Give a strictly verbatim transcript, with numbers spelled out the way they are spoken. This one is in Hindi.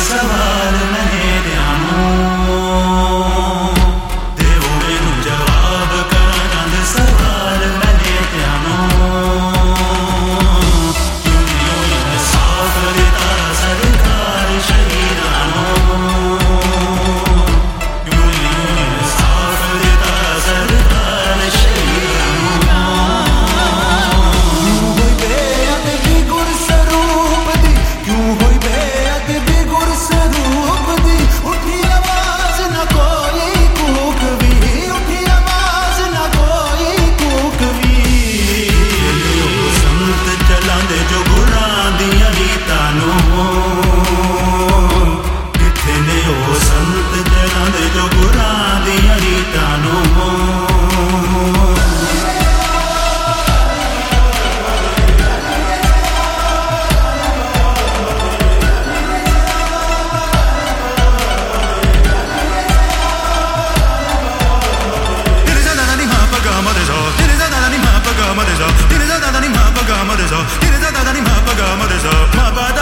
सवाल मैंने ध्यानो देवो मैनू जवाब करा चंद सवाल मैंने ध्यानो क्यों नहीं साफ दिता सरकार शहीदानो क्यों नहीं साफ दिता सरकार शहीदानो क्यों होई बेअदबी गुर स्वरूप दी क्यों होई बेअदबी गुर स्वरूप दी उठी आवाज न कोई कूक भी उठी आवाज न कोई कूक भी संत चलांदे जो गुरां दियां रीतां नूं किथे ने ओ संत चलांदे जो गुरां दियां रीतां नूं Tiri za da da ni ma pa ga ma de za, tiri za da da ni ma pa ga ma de za, ma pa